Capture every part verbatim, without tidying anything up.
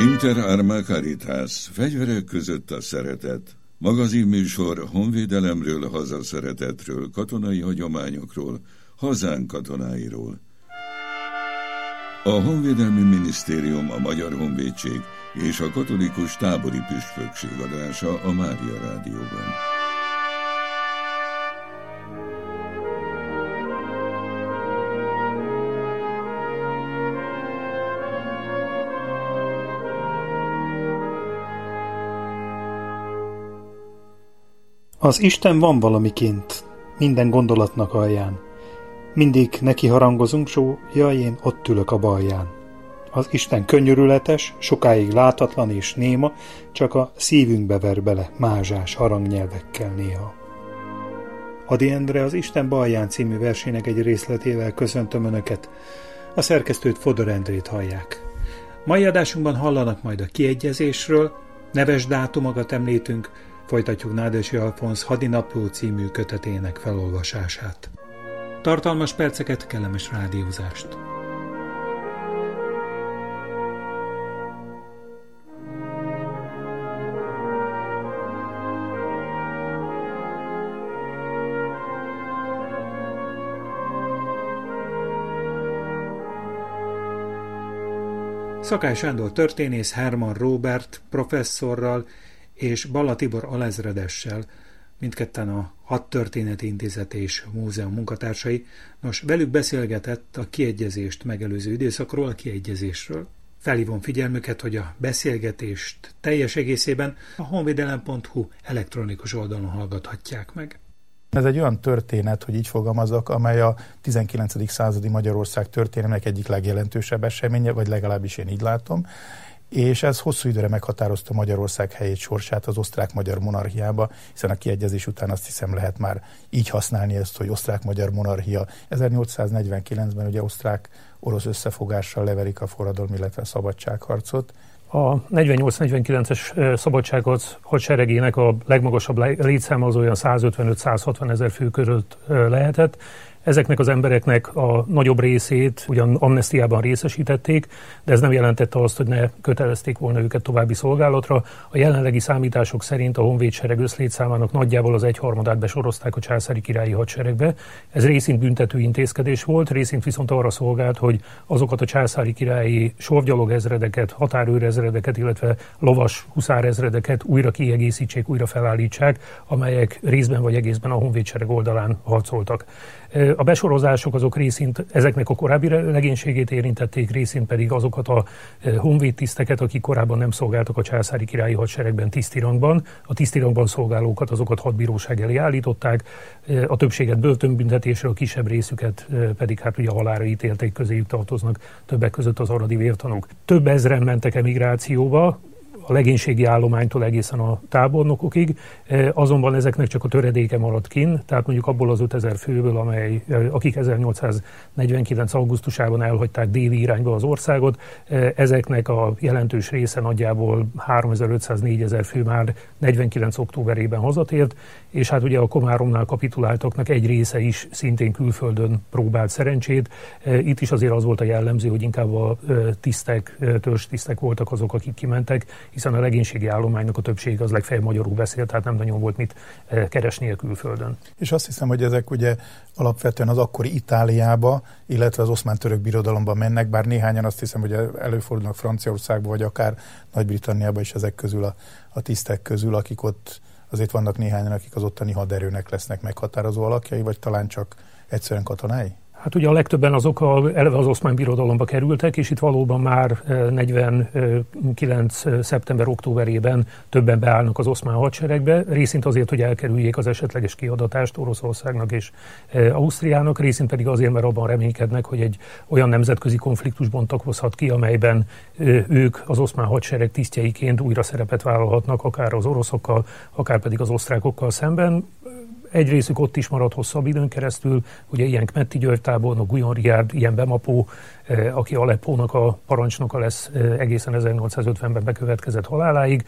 Inter Arma Caritas, fegyverek között a szeretet. Magazinműsor honvédelemről, hazaszeretetről, katonai hagyományokról, hazánk katonáiról. A Honvédelmi Minisztérium, a Magyar Honvédség és a Katolikus Tábori Püspökség adása a Mária Rádióban. Az Isten van valamikint, minden gondolatnak alján. Mindig neki harangozunk, só, jaj, én ott ülök a balján. Az Isten könyörületes, sokáig látatlan és néma, csak a szívünkbe ver bele mázsás harangnyelvekkel néha. Ady Endre az Isten balján című versének egy részletével köszöntöm Önöket. A szerkesztőt, Fodor Endrét hallják. Mai adásunkban hallanak majd a kiegyezésről, neves dátumokat említünk, folytatjuk Nádasi Alfonz Hadinapló című kötetének felolvasását. Tartalmas perceket, kellemes rádiózást! Szakály Sándor történész Herman Róbert professzorral és Balla Tibor alezredessel, mindketten a Hadtörténeti Intézet és Múzeum munkatársai, nos, velük beszélgetett a kiegyezést megelőző időszakról, a kiegyezésről. Felhívom figyelmüket, hogy a beszélgetést teljes egészében a honvédelem pont hu elektronikus oldalon hallgathatják meg. Ez egy olyan történet, hogy így fogalmazok, amely a tizenkilencedik századi Magyarország történelmének egyik legjelentősebb eseménye, vagy legalábbis én így látom, és ez hosszú időre meghatározta Magyarország helyét, sorsát az osztrák-magyar monarchiába, hiszen a kiegyezés után azt hiszem lehet már így használni ezt, hogy osztrák-magyar monarchia. ezernyolcszáznegyvenkilencben ugye osztrák-orosz összefogással leverik a forradalom, illetve a szabadságharcot. A negyvennyolc negyvenkilences szabadságharc hadseregének a legmagasabb létszáma az olyan százötvenöt-százhatvan ezer fő között lehetett. Ezeknek az embereknek a nagyobb részét ugyan amnesztiában részesítették, de ez nem jelentette azt, hogy ne kötelezték volna őket további szolgálatra. A jelenlegi számítások szerint a honvédsereg összlétszámának nagyjából az egyharmadát besorozták a császári királyi hadseregbe. Ez részint büntető intézkedés volt, részint viszont arra szolgált, hogy azokat a császári királyi sorgyalogezredeket, határőrezredeket, illetve lovas huszárezredeket újra kiegészítsék, újra felállítsák, amelyek részben vagy egészben a honvédsereg oldalán harcoltak. A besorozások azok részint ezeknek a korábbi legénységét érintették, részint pedig azokat a honvédtiszteket, akik korábban nem szolgáltak a császári királyi hadseregben tisztirangban. A tisztirangban szolgálókat azokat hadbíróság elé állították, a többséget börtönbüntetésre, a kisebb részüket pedig hát ugye halálra ítélték, közéjük tartoznak többek között az aradi vértanúk. Több ezren mentek emigrációba, a legénységi állománytól egészen a tábornokokig, azonban ezeknek csak a töredéke maradt kinn, tehát mondjuk abból az ötezer főből, amely, akik ezernyolcszáznegyvenkilenc augusztusában elhagyták déli irányba az országot, ezeknek a jelentős része nagyjából háromezer-ötszáz-négyezer fő már negyvenkilenc októberében hazatért, és hát ugye a Komáromnál kapituláltaknak egy része is szintén külföldön próbált szerencsét. Itt is azért az volt a jellemző, hogy inkább a tisztek, törstisztek voltak azok, akik kimentek, hiszen a legénységi állománynak a többség az legfeljebb magyarul beszélt, tehát nem nagyon volt mit keresni a külföldön. És azt hiszem, hogy ezek ugye alapvetően az akkori Itáliába, illetve az oszmán-török birodalomba mennek, bár néhányan azt hiszem, hogy előfordulnak Franciaországba, vagy akár Nagy-Britanniába is ezek közül a, a tisztek közül, akik ott, azért vannak néhányan, akik az ottani haderőnek lesznek meghatározó alakjai, vagy talán csak egyszerűen katonái? Hát ugye a legtöbben azok a, eleve az oszmán birodalomba kerültek, és itt valóban már negyvenkilenc szeptember-októberében többen beállnak az oszmán hadseregbe, részint azért, hogy elkerüljék az esetleges kiadatást Oroszországnak és Ausztriának, részint pedig azért, mert abban reménykednek, hogy egy olyan nemzetközi konfliktus bontakozhat ki, amelyben ők az oszmán hadsereg tisztjeiként újra szerepet vállalhatnak, akár az oroszokkal, akár pedig az osztrákokkal szemben. Egy részük ott is maradt hosszabb időn keresztül, ugye ilyen Kmetti György tábornok, Guyon Richárd, ilyen Bemapó, aki Aleppónak a parancsnoka lesz egészen ezernyolcszázötvenben bekövetkezett haláláig,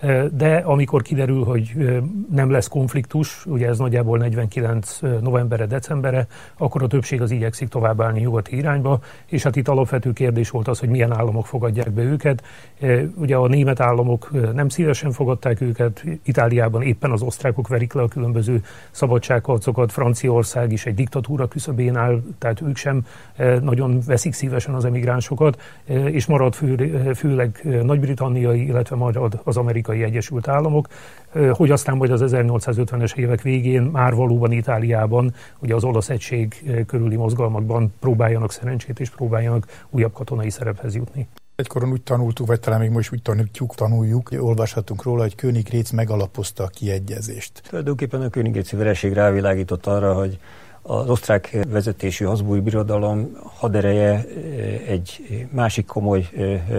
de amikor kiderül, hogy nem lesz konfliktus, ugye ez nagyjából negyvenkilenc novembere, decembere, akkor a többség az igyekszik továbbállni nyugati irányba, és hát itt alapvető kérdés volt az, hogy milyen államok fogadják be őket. Ugye a német államok nem szívesen fogadták őket, Itáliában éppen az osztrákok verik le a különböző szabadságharcokat, Franciaország is egy diktatúra küszöbén áll, tehát ők sem nagyon veszik szívesen az emigránsokat, és marad fő, főleg Nagy-Britanniai, illetve marad az Amerikai Egyesült Államok, hogy aztán majd az ezernyolcszázötvenes évek végén már valóban Itáliában, ugye az olasz egység körüli mozgalmakban próbáljanak szerencsét és próbáljanak újabb katonai szerephez jutni. Egykoron úgy tanultuk, vagy talán még most úgy tanuljuk, tanuljuk, olvashatunk róla, hogy Königgrätz megalapozta a kiegyezést. Tulajdonképpen a Königgrätzi vereség rávilágított arra, hogy az osztrák vezetésű Habsburg birodalom hadereje egy másik komoly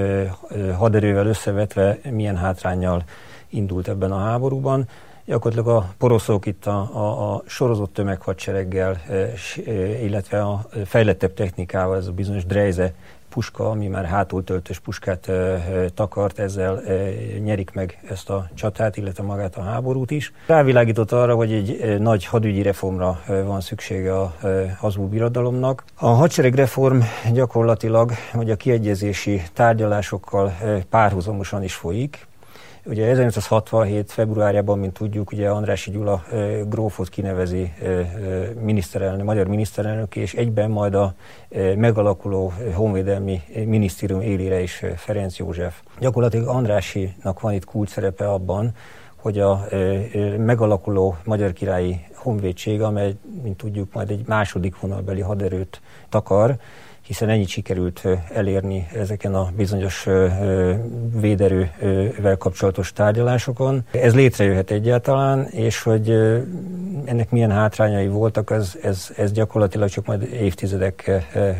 haderővel összevetve milyen hátránnyal indult ebben a háborúban. Gyakorlatilag a poroszok itt a, a, a sorozott tömeghadsereggel, illetve a fejlettebb technikával, ez a bizonyos Dreyse puska, ami már hátultöltős puskát e, takart, ezzel e, nyerik meg ezt a csatát, illetve magát a háborút is. Rávilágított arra, hogy egy e, nagy hadügyi reformra e, van szüksége a e, Habsburg birodalomnak. A hadseregreform gyakorlatilag, hogy a kiegyezési tárgyalásokkal e, párhuzamosan is folyik. Ugye ezernyolcszázhatvanhét februárjában, mint tudjuk, ugye Andrássy Gyula e, grófot kinevezi e, miniszterelnök, magyar miniszterelnök, és egyben majd a e, megalakuló honvédelmi minisztérium élére is Ferenc József. Gyakorlatilag Andrássynak van itt kulcs szerepe abban, hogy a e, e, megalakuló magyar királyi honvédség, amely, mint tudjuk, majd egy második vonalbeli haderőt takar, hiszen ennyit sikerült elérni ezeken a bizonyos véderővel kapcsolatos tárgyalásokon. Ez létrejöhet egyáltalán, és hogy ennek milyen hátrányai voltak, ez, ez, ez gyakorlatilag csak majd évtizedek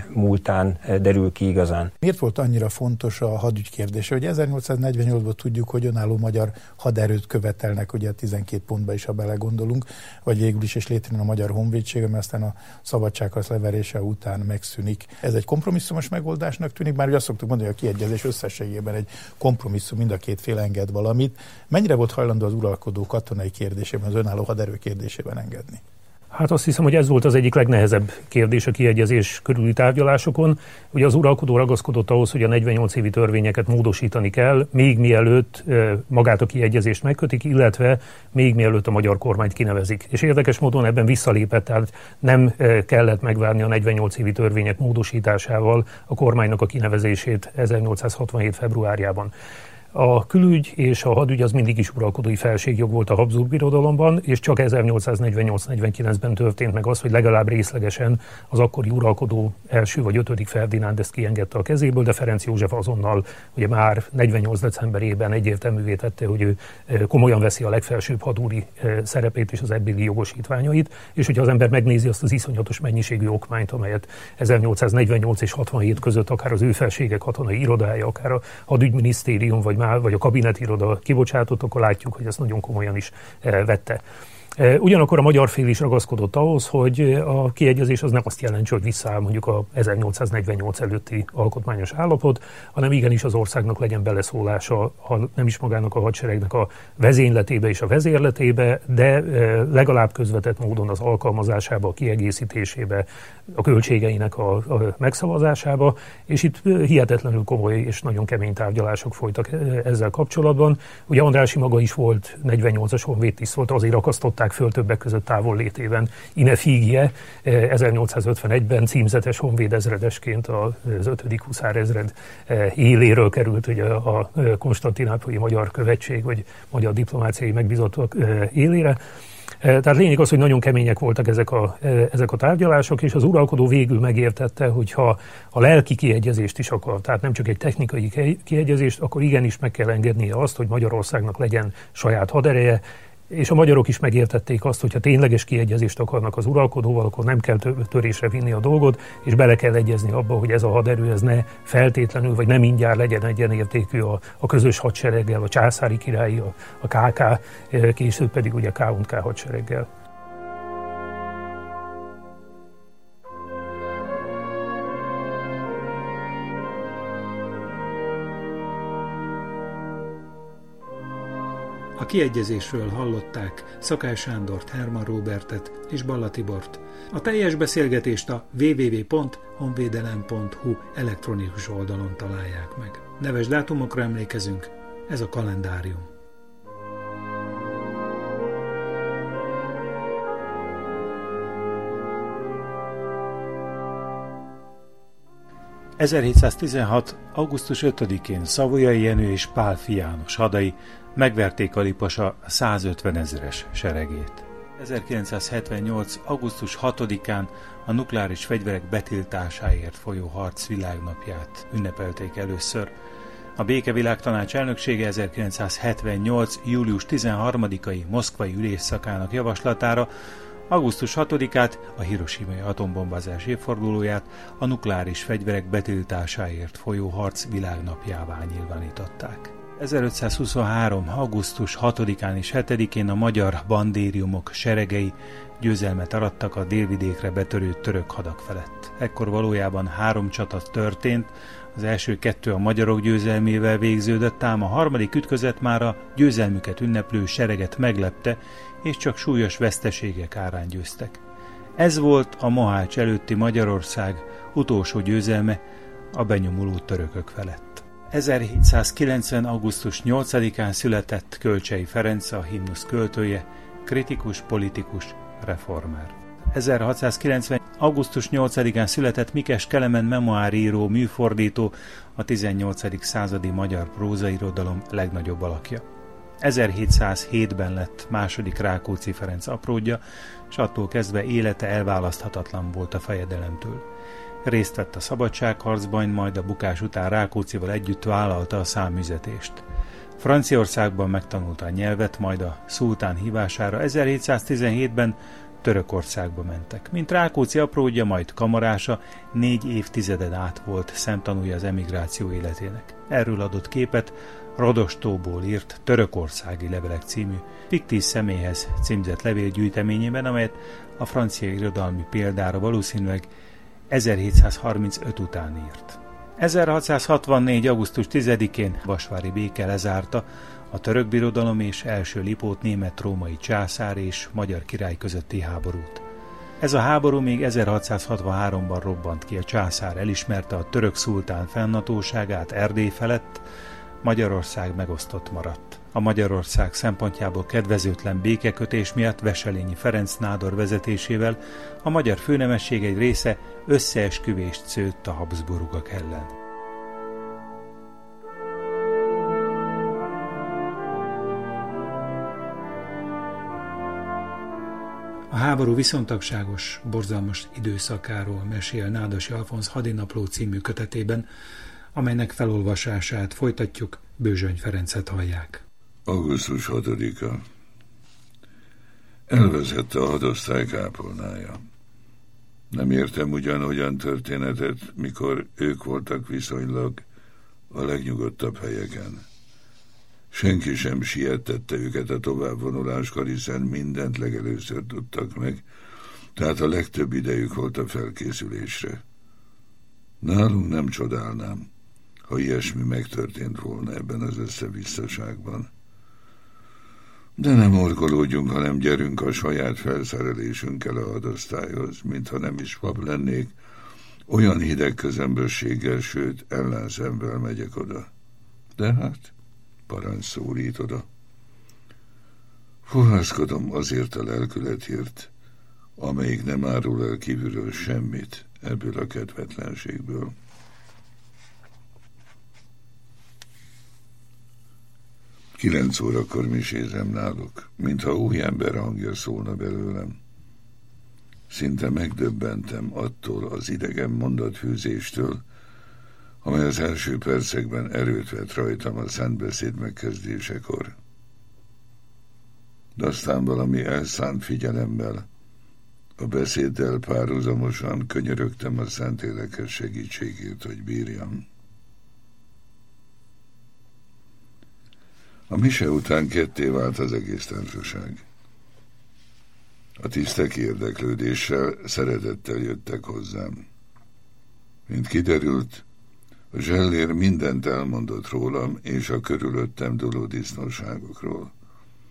múltán derül ki igazán. Miért volt annyira fontos a hadügy kérdése? Ugye ezernyolcszáznegyvennyolcban tudjuk, hogy önálló magyar haderőt követelnek, ugye a tizenkét pontba is, ha belegondolunk, vagy végül is és létrejön a magyar honvédség, ami aztán a szabadságharc leverése után megszűnik. Ez egy kompromisszumos megoldásnak tűnik, már ugye azt szoktuk mondani, hogy a kiegyezés összességében egy kompromisszum, mind a két fél enged valamit. Mennyire volt hajlandó az uralkodó katonai kérdésében, az önálló haderő kérdésében engedni? Hát azt hiszem, hogy ez volt az egyik legnehezebb kérdés a kiegyezés körüli tárgyalásokon. Ugye az uralkodó ragaszkodott ahhoz, hogy a negyvennyolc évi törvényeket módosítani kell, még mielőtt magát a kiegyezést megkötik, illetve még mielőtt a magyar kormányt kinevezik. És érdekes módon ebben visszalépett, tehát nem kellett megvárni a negyvennyolc évi törvények módosításával a kormánynak a kinevezését ezernyolcszázhatvanhét februárjában. A külügy és a hadügy az mindig is uralkodói felségjog volt a Habsburg birodalomban, és csak ezernyolcszáznegyvennyolc negyvenkilencben történt meg az, hogy legalább részlegesen az akkori uralkodó első vagy ötödik Ferdinánd ezt kiengedte a kezéből, de Ferenc József azonnal ugye már negyvennyolc decemberében egyértelművé tette, hogy ő komolyan veszi a legfelsőbb hadúri szerepét és az ebbéli jogosítványait, és hogyha az ember megnézi azt az iszonyatos mennyiségű okmányt, amelyet ezernyolcszáznegyvennyolc és hatvanhét között akár az ő felsége katonai irodája, akár a hadügyminisztérium, vagy vagy a kabinetiroda kibocsátott, akkor látjuk, hogy ezt nagyon komolyan is vette. Ugyanakkor a magyar fél is ragaszkodott ahhoz, hogy a kiegyezés az nem azt jelenti, hogy visszaáll mondjuk a ezernyolcszáznegyvennyolc előtti alkotmányos állapot, hanem igenis az országnak legyen beleszólása, ha nem is magának a hadseregnek a vezényletébe és a vezérletébe, de legalább közvetett módon az alkalmazásába, a kiegészítésébe, a költségeinek a, a megszavazásába, és itt hihetetlenül komoly és nagyon kemény tárgyalások folytak ezzel kapcsolatban. Ugye Andrássy maga is volt negyvennyolcas honvédtiszt volt, azért akasztották föl többek között távollétében Ine Figie ezernyolcszázötvenegyben címzetes honvédezredesként az ötödik huszárezred éléről került ugye a konstantinápolyi magyar követség, vagy magyar diplomáciai megbízottak élére. Tehát lényeg az, hogy nagyon kemények voltak ezek a, ezek a tárgyalások, és az uralkodó végül megértette, hogy ha a lelki kiegyezést is akar, tehát nem csak egy technikai kiegyezést, akkor igenis meg kell engednie azt, hogy Magyarországnak legyen saját hadereje, és a magyarok is megértették azt, hogy ha tényleges kiegyezést akarnak az uralkodóval, akkor nem kell törésre vinni a dolgot, és bele kell egyezni abba, hogy ez a haderő ez ne feltétlenül, vagy nem mindjárt legyen egyenértékű a, a közös hadsereggel, a császári királyi, a, a ká ká, később pedig ugye ká és ká hadsereggel. kiegyezésről hallották Szakály Sándort, Herman Róbertet és Balla Tibort. A teljes beszélgetést a double-u double-u double-u pont honvédelem pont hu elektronikus oldalon találják meg. Neves dátumokra emlékezünk, ez a kalendárium. ezerhétszáztizenhat. augusztus ötödikén Savoyai Jenő és Pálffy János hadai megverték a Lipasa százötvenezres seregét. ezerkilencszázhetvennyolc. augusztus hatodikán a nukleáris fegyverek betiltásáért folyó harc világnapját ünnepelték először. A Békevilágtanács elnöksége ezerkilencszázhetvennyolc. július tizenharmadikai moszkvai ülésszakának javaslatára augusztus hatodikát, a hiroshimai atombombázás évfordulóját a nukleáris fegyverek betiltásáért folyó harc világnapjává nyilvánították. ezerötszázhuszonhárom. augusztus hatodikán és hetedikén a magyar bandériumok seregei győzelmet arattak a délvidékre betörő török hadak felett. Ekkor valójában három csata történt, az első kettő a magyarok győzelmével végződött, ám a harmadik ütközet már a győzelmüket ünneplő sereget meglepte, és csak súlyos veszteségek árán győztek. Ez volt a Mohács előtti Magyarország utolsó győzelme a benyomuló törökök felett. ezerhétszázkilencven. augusztus nyolcadikán született Kölcsey Ferenc, a himnusz költője, kritikus, politikus, reformer. ezerhatszázkilencven. augusztus nyolcadikán született Mikes Kelemen memoáríró, műfordító, a tizennyolcadik századi magyar prózairodalom legnagyobb alakja. ezerhétszázhétben lett második Rákóczi Ferenc apródja, és attól kezdve élete elválaszthatatlan volt a fejedelemtől. Részt vett a szabadságharcban, majd a bukás után Rákóczival együtt vállalta a számüzetést. Franciaországban megtanulta a nyelvet, majd a szultán hívására ezerhétszáztizenhétben Törökországba mentek. Mint Rákóczi apródja, majd kamarása, négy évtizeden át volt szemtanúja az emigráció életének. Erről adott képet Rodostóból írt Törökországi levelek című fiktív személyhez címzett levélgyűjteményében, amelyet a francia irodalmi példára valószínűleg ezerhétszázharmincöt után írt. ezerhatszázhatvannégy. augusztus tizedikén vasvári béke lezárta a török birodalom és első Lipót német-római császár és magyar király közötti háborút. Ez a háború még ezerhatszázhatvanháromban robbant ki, a császár elismerte a török szultán fennhatóságát Erdély felett, Magyarország megosztott maradt. A Magyarország szempontjából kedvezőtlen békekötés miatt Wesselényi Ferenc nádor vezetésével a magyar főnemesség egy része összeesküvést szőtt a Habsburgok ellen. A háború viszontagságos, borzalmas időszakáról mesél Nádasi Alfonz Hadinapló című kötetében, amelynek felolvasását folytatjuk, Bőzsöny Ferencet hallják. augusztus hatodika. Elvezette a hadosztály kápolnája. Nem értem ugyan olyan történetet, mikor ők voltak viszonylag a legnyugodtabb helyeken. Senki sem sietette őket a továbbvonuláskor, hiszen mindent legelőször tudtak meg, tehát a legtöbb idejük volt a felkészülésre. Nálunk nem csodálnám, ha ilyesmi megtörtént volna ebben az összevisszaságban. De nem orgolódjunk, hanem gyerünk a saját felszerelésünkkel a hadosztályhoz, mintha nem is pap lennék, olyan hideg közömbösséggel, sőt ellenszemvel megyek oda. De hát, parancs szólít oda. Fohászkodom azért a lelkületért, amelyik nem árul el kívülről semmit ebből a kedvetlenségből. Kilenc órakor misézem náluk, mintha új ember hangja szólna belőlem. Szinte megdöbbentem attól az idegen mondatfűzéstől, amely az első percekben erőt vett rajtam a szentbeszéd megkezdésekor. De aztán valami elszánt figyelemmel, a beszéddel párhuzamosan könyörögtem a Szentlélekes segítségét, hogy bírjam. A mise után ketté vált az egész társaság. A tisztek érdeklődéssel, szeretettel jöttek hozzám. Mint kiderült, a zsellér mindent elmondott rólam és a körülöttem dúló disznóságokról.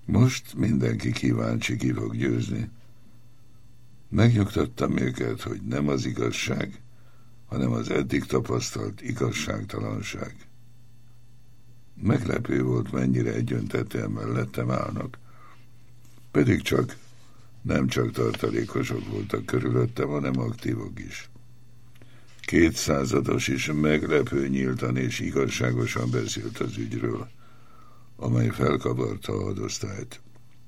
Most mindenki kíváncsi, ki fog győzni. Megnyugtattam őket, hogy nem az igazság, hanem az eddig tapasztalt igazságtalanság. Meglepő volt, mennyire egyöntetően mellettem állnak, pedig csak nem csak tartalékosok voltak körülöttem, hanem aktívok is. Kétszázados is meglepő nyíltan és igazságosan beszélt az ügyről, amely felkavarta a hadosztályt.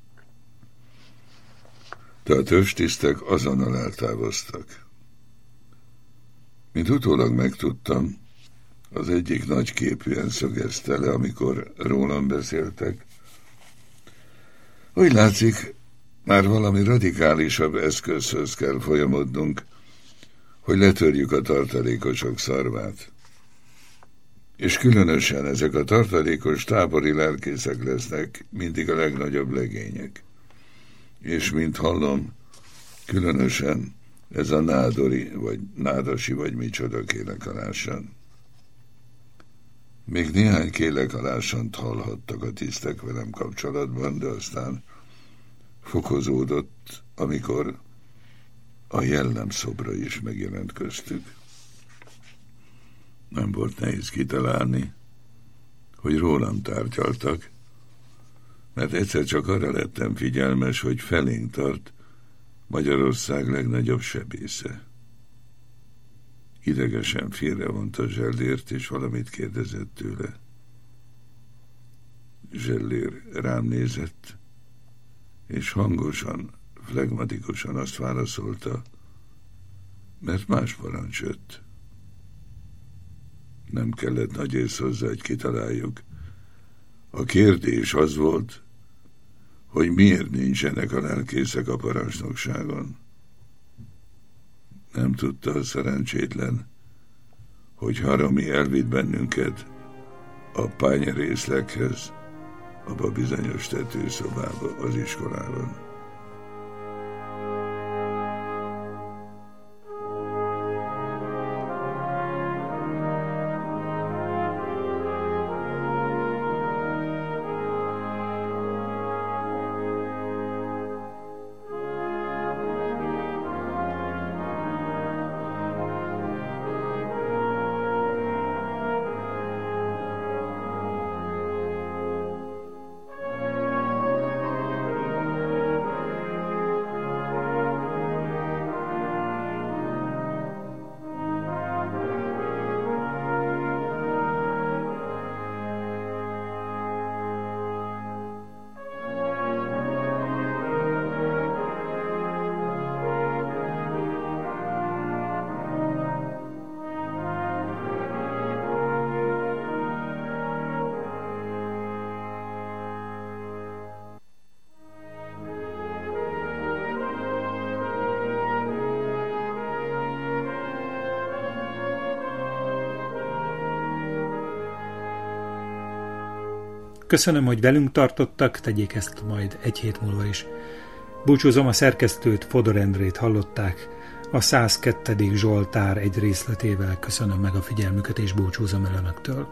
De a törzstisztek azonnal eltávoztak. Mint utólag megtudtam, az egyik nagyképűen szögezte le, amikor rólam beszéltek. Úgy látszik, már valami radikálisabb eszközhöz kell folyamodnunk, hogy letörjük a tartalékosok szarvát. És különösen ezek a tartalékos tábori lelkészek lesznek mindig a legnagyobb legények. És mint hallom, különösen ez a nádori, vagy nádasi, vagy micsoda kélekalásan. Még néhány kélekalássant hallhattak a tisztek velem kapcsolatban, de aztán fokozódott, amikor a jellemszobra is megjelent köztük. Nem volt nehéz kitalálni, hogy rólam tárgyaltak, mert egyszer csak arra lettem figyelmes, hogy felénk tart Magyarország legnagyobb sebésze. Idegesen félrevonta Zsellért, és valamit kérdezett tőle. Zsellér rám nézett, és hangosan, flegmatikusan azt válaszolta, mert más parancs jött. Nem kellett nagy ész hozzá, hogy kitaláljuk. A kérdés az volt, hogy miért nincsenek a lelkészek a parancsnokságon. Nem tudta a szerencsétlen, hogy Harami elvitt bennünket a pányerészleghez, abba bizonyos tetőszobába az iskolában. Köszönöm, hogy velünk tartottak, tegyék ezt majd egy hét múlva is. Búcsúzom, a szerkesztőt, Fodor Endrét hallották. A száz kettő. Zsoltár egy részletével köszönöm meg a figyelmüket, és búcsúzom el önöktől.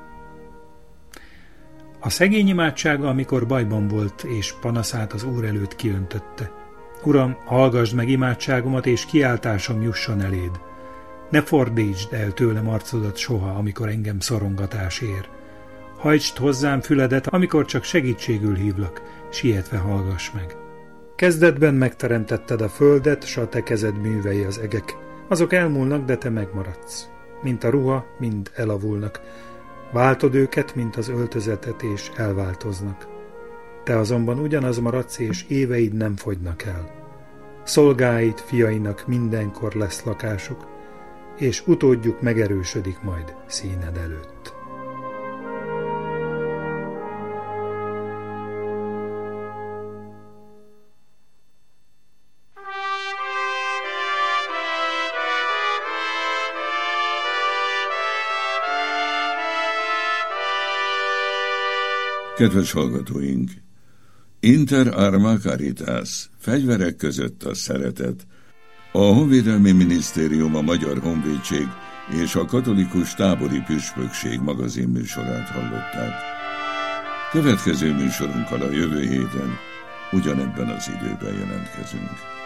A szegény imádsága, amikor bajban volt, és panaszát az Úr előtt kiöntötte. Uram, hallgasd meg imádságomat, és kiáltásom jusson eléd. Ne fordítsd el tőlem arcodat soha, amikor engem szorongatás ér. Hajtsd hozzám füledet, amikor csak segítségül hívlak, sietve hallgass meg. Kezdetben megteremtetted a földet, s a te kezed művei az egek. Azok elmúlnak, de te megmaradsz. Mint a ruha, mind elavulnak. Váltod őket, mint az öltözetet, és elváltoznak. Te azonban ugyanaz maradsz, és éveid nem fogynak el. Szolgáid, fiainak mindenkor lesz lakásuk, és utódjuk megerősödik majd színed előtt. Kedves hallgatóink! Inter arma caritas, fegyverek között a szeretet. A Honvédelmi Minisztérium, a Magyar Honvédség és a Katolikus Tábori Püspökség magazinműsorát hallották. Következő műsorunkkal a jövő héten ugyanebben az időben jelentkezünk.